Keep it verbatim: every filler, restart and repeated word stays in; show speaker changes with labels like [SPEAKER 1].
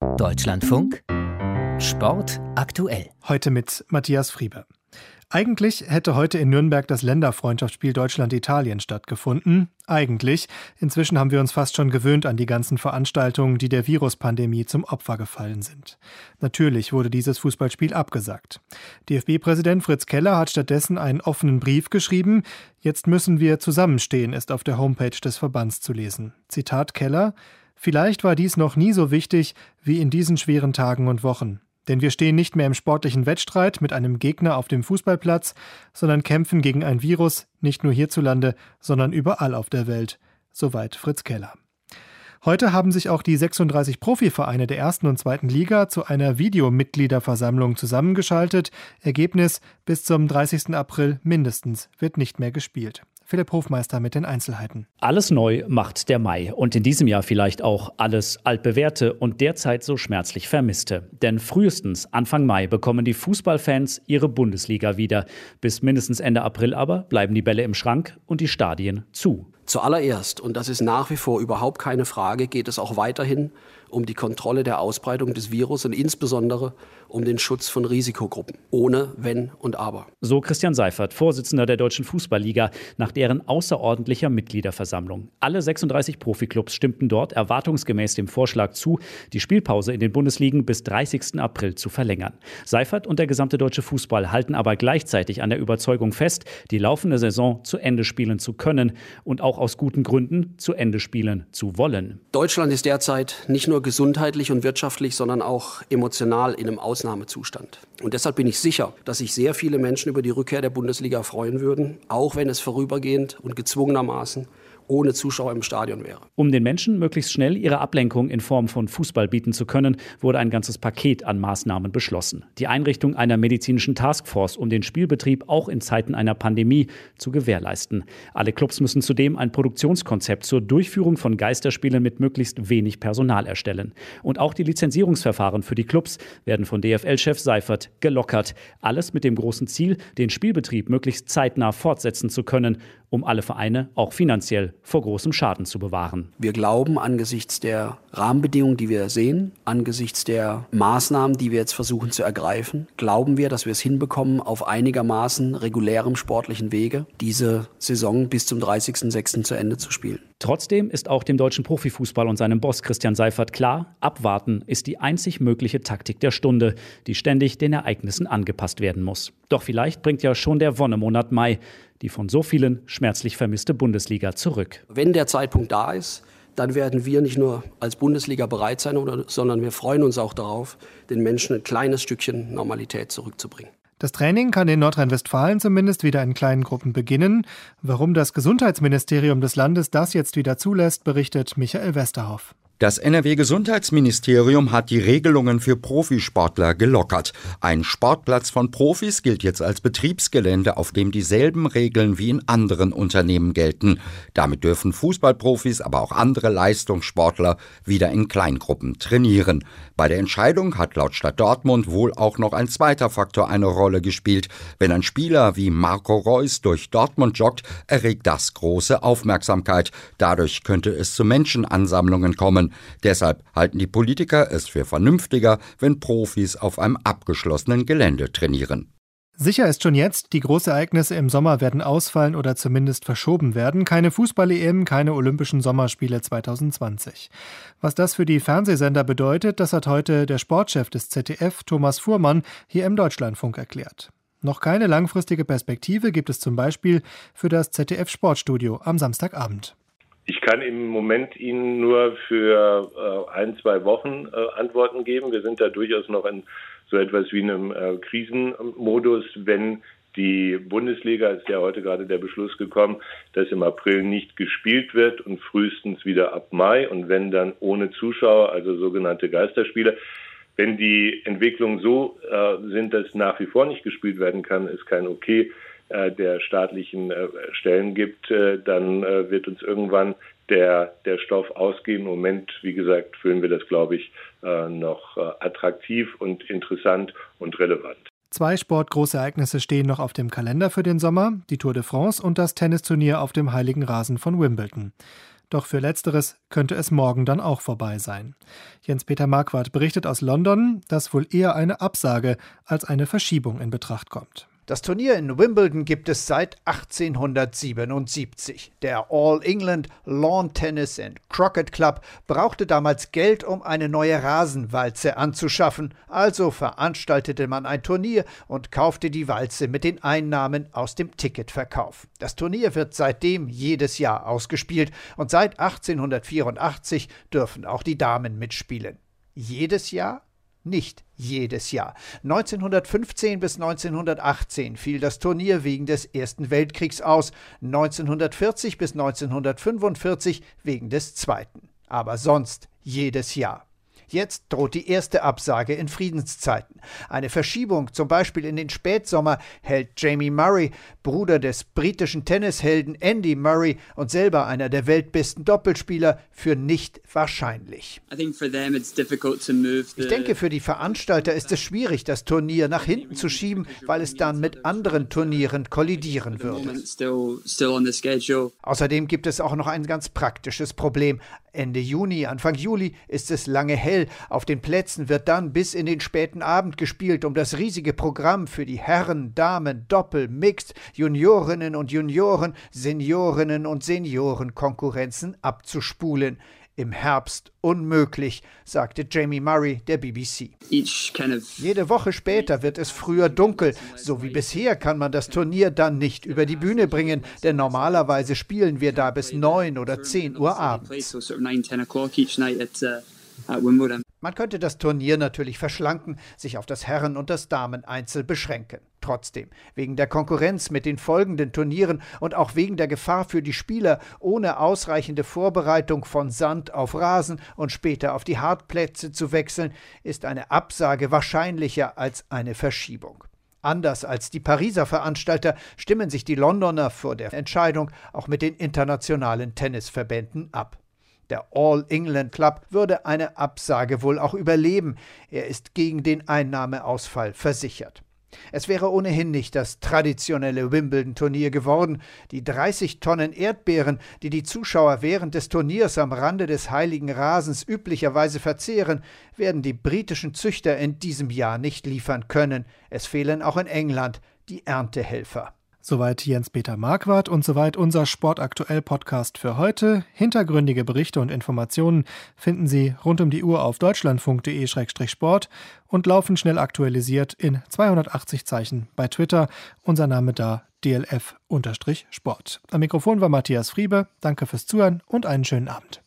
[SPEAKER 1] Deutschlandfunk Sport aktuell.
[SPEAKER 2] Heute mit Matthias Frieber. Eigentlich hätte heute in Nürnberg das Länderfreundschaftsspiel Deutschland-Italien stattgefunden. Eigentlich. Inzwischen haben wir uns fast schon gewöhnt an die ganzen Veranstaltungen, die der Viruspandemie zum Opfer gefallen sind. Natürlich wurde dieses Fußballspiel abgesagt. D F B-Präsident Fritz Keller hat stattdessen einen offenen Brief geschrieben. Jetzt müssen wir zusammenstehen, ist auf der Homepage des Verbands zu lesen. Zitat Keller: Vielleicht war dies noch nie so wichtig wie in diesen schweren Tagen und Wochen. Denn wir stehen nicht mehr im sportlichen Wettstreit mit einem Gegner auf dem Fußballplatz, sondern kämpfen gegen ein Virus, nicht nur hierzulande, sondern überall auf der Welt. Soweit Fritz Keller. Heute haben sich auch die sechsunddreißig Profivereine der ersten und zweiten Liga zu einer Videomitgliederversammlung zusammengeschaltet. Ergebnis: bis zum dreißigsten April mindestens wird nicht mehr gespielt. Philipp Hofmeister mit den Einzelheiten.
[SPEAKER 3] Alles neu macht der Mai und in diesem Jahr vielleicht auch alles altbewährte und derzeit so schmerzlich vermisste. Denn frühestens Anfang Mai bekommen die Fußballfans ihre Bundesliga wieder. Bis mindestens Ende April aber bleiben die Bälle im Schrank und die Stadien zu.
[SPEAKER 4] Zuallererst, und das ist nach wie vor überhaupt keine Frage, geht es auch weiterhin um die Kontrolle der Ausbreitung des Virus und insbesondere um den Schutz von Risikogruppen. Ohne Wenn und Aber.
[SPEAKER 3] So Christian Seifert, Vorsitzender der Deutschen Fußballliga, nach deren außerordentlicher Mitgliederversammlung. Alle sechsunddreißig Profiklubs stimmten dort erwartungsgemäß dem Vorschlag zu, die Spielpause in den Bundesligen bis dreißigsten April zu verlängern. Seifert und der gesamte deutsche Fußball halten aber gleichzeitig an der Überzeugung fest, die laufende Saison zu Ende spielen zu können und auch aus guten Gründen zu Ende spielen zu wollen.
[SPEAKER 4] Deutschland ist derzeit nicht nur gesundheitlich und wirtschaftlich, sondern auch emotional in einem Ausnahmezustand. Und deshalb bin ich sicher, dass sich sehr viele Menschen über die Rückkehr der Bundesliga freuen würden, auch wenn es vorübergehend und gezwungenermaßen ohne Zuschauer im Stadion wäre.
[SPEAKER 3] Um den Menschen möglichst schnell ihre Ablenkung in Form von Fußball bieten zu können, wurde ein ganzes Paket an Maßnahmen beschlossen. Die Einrichtung einer medizinischen Taskforce, um den Spielbetrieb auch in Zeiten einer Pandemie zu gewährleisten. Alle Clubs müssen zudem ein Produktionskonzept zur Durchführung von Geisterspielen mit möglichst wenig Personal erstellen. Und auch die Lizenzierungsverfahren für die Clubs werden von D F L-Chef Seifert gelockert. Alles mit dem großen Ziel, den Spielbetrieb möglichst zeitnah fortsetzen zu können, um alle Vereine auch finanziell vor großem Schaden zu bewahren.
[SPEAKER 4] Wir glauben, angesichts der Rahmenbedingungen, die wir sehen, angesichts der Maßnahmen, die wir jetzt versuchen zu ergreifen, glauben wir, dass wir es hinbekommen, auf einigermaßen regulärem sportlichen Wege diese Saison bis zum dreißigsten sechsten zu Ende zu spielen.
[SPEAKER 3] Trotzdem ist auch dem deutschen Profifußball und seinem Boss Christian Seifert klar, abwarten ist die einzig mögliche Taktik der Stunde, die ständig den Ereignissen angepasst werden muss. Doch vielleicht bringt ja schon der Wonnemonat Mai die von so vielen schmerzlich vermisste Bundesliga zurück.
[SPEAKER 4] Wenn der Zeitpunkt da ist, dann werden wir nicht nur als Bundesliga bereit sein, sondern wir freuen uns auch darauf, den Menschen ein kleines Stückchen Normalität zurückzubringen.
[SPEAKER 2] Das Training kann in Nordrhein-Westfalen zumindest wieder in kleinen Gruppen beginnen. Warum das Gesundheitsministerium des Landes das jetzt wieder zulässt, berichtet Michael Westerhoff.
[SPEAKER 5] Das N R W-Gesundheitsministerium hat die Regelungen für Profisportler gelockert. Ein Sportplatz von Profis gilt jetzt als Betriebsgelände, auf dem dieselben Regeln wie in anderen Unternehmen gelten. Damit dürfen Fußballprofis, aber auch andere Leistungssportler wieder in Kleingruppen trainieren. Bei der Entscheidung hat laut Stadt Dortmund wohl auch noch ein zweiter Faktor eine Rolle gespielt. Wenn ein Spieler wie Marco Reus durch Dortmund joggt, erregt das große Aufmerksamkeit. Dadurch könnte es zu Menschenansammlungen kommen. Deshalb halten die Politiker es für vernünftiger, wenn Profis auf einem abgeschlossenen Gelände trainieren.
[SPEAKER 2] Sicher ist schon jetzt, die Großereignisse im Sommer werden ausfallen oder zumindest verschoben werden. Keine Fußball-E M, keine Olympischen Sommerspiele zwanzig zwanzig. Was das für die Fernsehsender bedeutet, das hat heute der Sportchef des Z D F, Thomas Fuhrmann, hier im Deutschlandfunk erklärt. Noch keine langfristige Perspektive gibt es zum Beispiel für das Z D F-Sportstudio am Samstagabend.
[SPEAKER 6] Ich kann im Moment Ihnen nur für äh, ein, zwei Wochen äh, Antworten geben. Wir sind da durchaus noch in so etwas wie einem äh, Krisenmodus, wenn die Bundesliga, ist ja heute gerade der Beschluss gekommen, dass im April nicht gespielt wird und frühestens wieder ab Mai und wenn dann ohne Zuschauer, also sogenannte Geisterspiele. Wenn die Entwicklungen so äh, sind, dass nach wie vor nicht gespielt werden kann, ist kein Okay der staatlichen äh, Stellen gibt, äh, dann äh, wird uns irgendwann der, der Stoff ausgehen. Im Moment, wie gesagt, fühlen wir das, glaube ich, äh, noch äh, attraktiv und interessant und relevant.
[SPEAKER 2] Zwei Sportgroßereignisse stehen noch auf dem Kalender für den Sommer, die Tour de France und das Tennisturnier auf dem heiligen Rasen von Wimbledon. Doch für Letzteres könnte es morgen dann auch vorbei sein. Jens-Peter Marquardt berichtet aus London, dass wohl eher eine Absage als eine Verschiebung in Betracht kommt.
[SPEAKER 7] Das Turnier in Wimbledon gibt es seit achtzehnhundertsiebenundsiebzig. Der All England Lawn Tennis and Croquet Club brauchte damals Geld, um eine neue Rasenwalze anzuschaffen. Also veranstaltete man ein Turnier und kaufte die Walze mit den Einnahmen aus dem Ticketverkauf. Das Turnier wird seitdem jedes Jahr ausgespielt und seit achtzehnhundertvierundachtzig dürfen auch die Damen mitspielen. Jedes Jahr? Nicht jedes Jahr. neunzehnhundertfünfzehn bis neunzehnhundertachtzehn fiel das Turnier wegen des Ersten Weltkriegs aus, neunzehnhundertvierzig bis neunzehnhundertfünfundvierzig wegen des Zweiten. Aber sonst jedes Jahr. Jetzt droht die erste Absage in Friedenszeiten. Eine Verschiebung, zum Beispiel in den Spätsommer, hält Jamie Murray, Bruder des britischen Tennishelden Andy Murray und selber einer der weltbesten Doppelspieler, für nicht wahrscheinlich. Ich denke, für die Veranstalter ist es schwierig, das Turnier nach hinten zu schieben, weil es dann mit anderen Turnieren kollidieren würde. Außerdem gibt es auch noch ein ganz praktisches Problem. Ende Juni, Anfang Juli ist es lange hell. Auf den Plätzen wird dann bis in den späten Abend gespielt, um das riesige Programm für die Herren, Damen, Doppel, Mixed, Juniorinnen und Junioren, Seniorinnen und Seniorenkonkurrenzen abzuspulen. Im Herbst unmöglich, sagte Jamie Murray der B B C. Jede Woche später wird es früher dunkel. So wie bisher kann man das Turnier dann nicht über die Bühne bringen, denn normalerweise spielen wir da bis neun oder zehn Uhr abends. Man könnte das Turnier natürlich verschlanken, sich auf das Herren- und das Dameneinzel beschränken. Trotzdem, wegen der Konkurrenz mit den folgenden Turnieren und auch wegen der Gefahr für die Spieler, ohne ausreichende Vorbereitung von Sand auf Rasen und später auf die Hartplätze zu wechseln, ist eine Absage wahrscheinlicher als eine Verschiebung. Anders als die Pariser Veranstalter stimmen sich die Londoner vor der Entscheidung auch mit den internationalen Tennisverbänden ab. Der All England Club würde eine Absage wohl auch überleben. Er ist gegen den Einnahmeausfall versichert. Es wäre ohnehin nicht das traditionelle Wimbledon-Turnier geworden. Die dreißig Tonnen Erdbeeren, die die Zuschauer während des Turniers am Rande des heiligen Rasens üblicherweise verzehren, werden die britischen Züchter in diesem Jahr nicht liefern können. Es fehlen auch in England die Erntehelfer.
[SPEAKER 2] Soweit Jens-Peter Marquardt und soweit unser Sportaktuell-Podcast für heute. Hintergründige Berichte und Informationen finden Sie rund um die Uhr auf deutschlandfunk punkt de Schrägstrich sport und laufen schnell aktualisiert in zweihundertachtzig Zeichen bei Twitter. Unser Name da D L F Sport. Am Mikrofon war Matthias Friebe. Danke fürs Zuhören und einen schönen Abend.